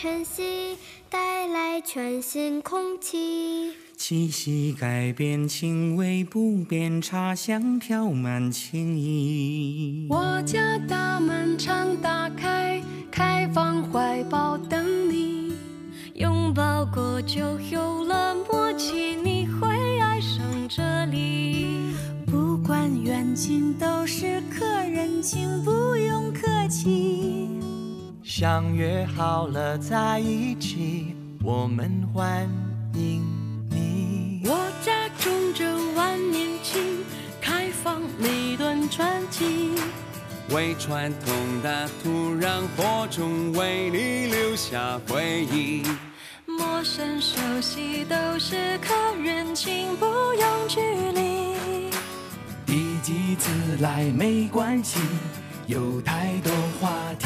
晨曦，带来全新空气。 气息改变，情味不变，茶香飘满情意。 我家大门常打开，开放怀抱等你。 拥抱过就有了默契，你会爱上这里。 不管远近都是客人，请不用客气。 相约好了在一起，我们欢迎你。 我家种着万年青，开放每段传奇。 为传统的土壤播种，为你留下回忆。 陌生熟悉都是客人，请不用距离。 一己自来没关系，有太多话题。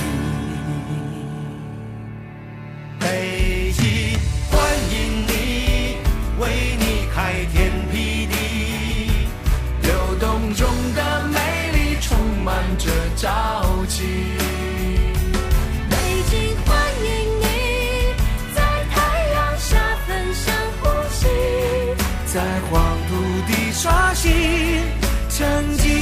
北极欢迎你，为你开天辟地，流动中的美丽充满着朝气。 北京欢迎你，在太阳下分享呼吸， 在黄土地刷新成绩。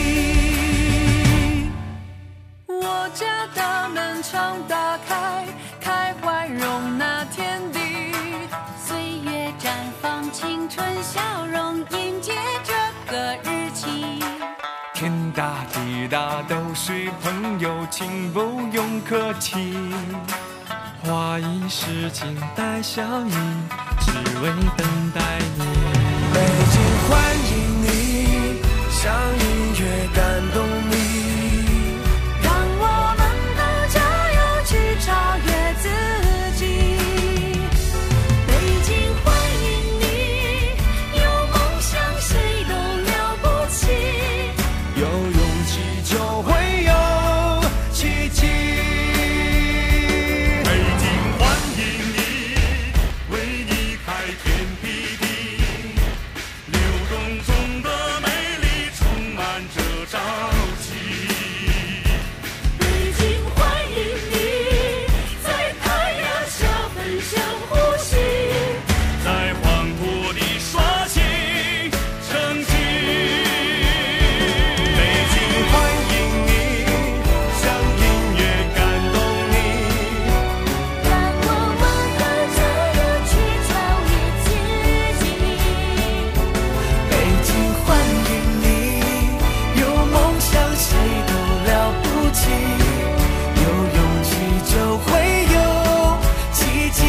我家大门常打开，开怀容纳天地。 岁月绽放青春笑容，迎接这个日期。 天大地大都是朋友，请不用客气。花一世静待效益，只为等待你。北京欢迎你，像音乐感动你， 让我们都加油去超越自己。北京欢迎你，有梦想谁都了不起， 有勇气就会有奇迹。 北京欢迎你，为你开天辟地，流动中的美丽充满着朝气。 北京欢迎你，在太阳下分享呼吸， 在黄土地刷新成绩。 北京欢迎你，像音乐感动你， 让我们都加油去超越自己。 北京欢迎你，有梦想谁都了不起，有勇气就会有奇迹。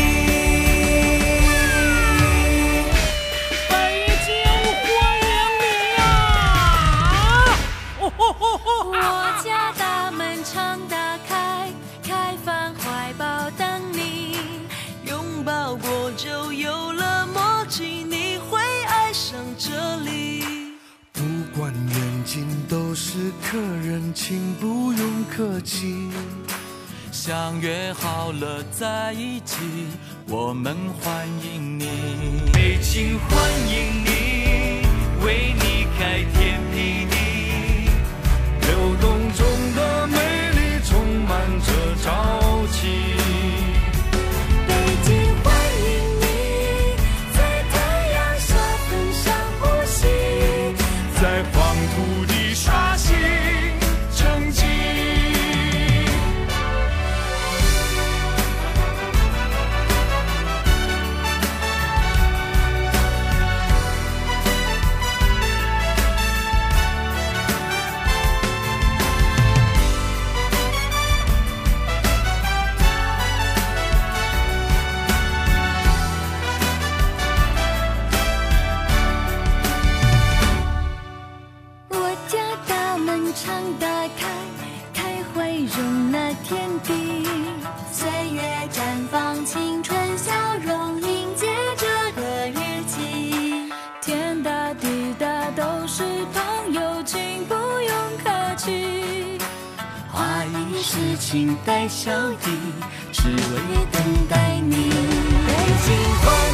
北京欢迎你呀！ 我家大门常打开，开放怀抱等你。 拥抱过就有了默契，你会爱上这里。 不管远近都是客人，请不用客气。相约好了在一起，我们欢迎你。北京欢迎你，为你开天辟地，流动中的美丽充满着朝气。 北京欢迎你，在太阳下分享呼吸， 在黄土地刷新成绩。 我家大门常打开，开会容纳天地。岁月绽放青春笑容，迎接这个日期。 天大地大都是朋友，请不用客气。 花一世情带笑意，只为等待你。 北京欢